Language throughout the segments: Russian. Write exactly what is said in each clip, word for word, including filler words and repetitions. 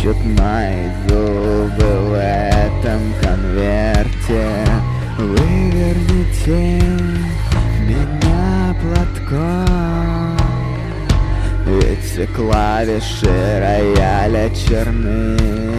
ищут мои зубы в этом конверте. Выверните меня платком, ведь все клавиши рояля черны.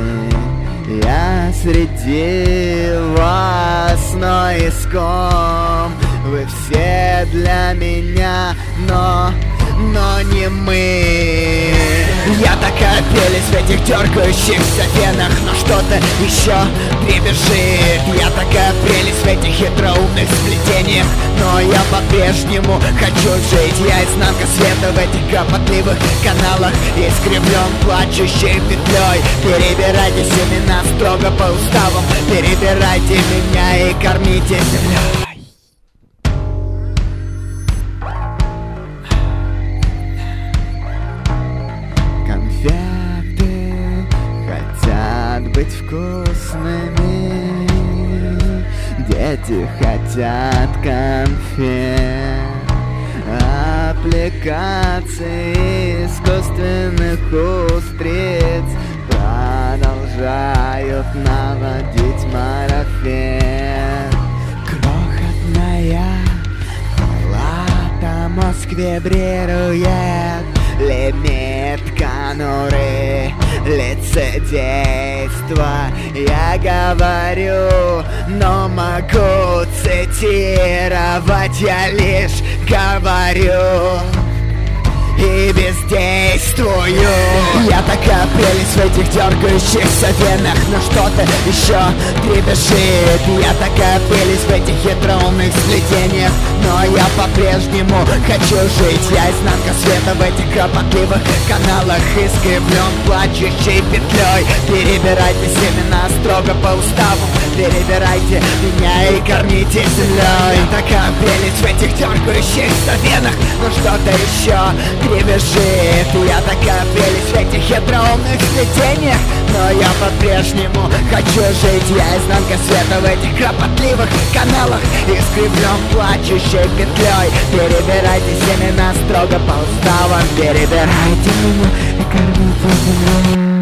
Я среди вас, но иском. Вы все для меня, но, но не мы. Я такая прелесть в этих дергающихся венах, но что-то еще дребезжит. Я такая прелесть в этих хитроумных сплетениях, но я по-прежнему хочу жить. Я изнанка света в этих кропотливых каналах, искривлен плачущей петлей. Перебирайте семена строго по уставам, перебирайте меня и кормите землей. Конфеты хотят быть вкусными, дети хотят конфет. Аппликации искусственных устриц продолжают наводить марафет. Крохотная палата, мозг вибрирует, лимит конуры, лицедейство. Я говорю, но могу цитировать, я лишь говорю и бездействую. Я такая прелесть в этих дергающихся венах, но что-то еще дребезжит. Я такая прелесть в этих хитроумных сплетениях, но я по-прежнему хочу жить. Я изнанка света в этих кропотливых каналах, искривлен плачущей петлей. Перебирайте семена строго по уставу, перебирайте меня и кормите землей. Я такая прелесть в этих дергающихся венах, но что-то еще дребезжит. Я такая прелесть в этих хитроумных сплетениях, но я по-прежнему хочу жить. Я изнанка света в этих кропотливых каналах, искривлен плачущей петлей. Перебирайте семена строго по уставам, перебирайте меня и кормите землей.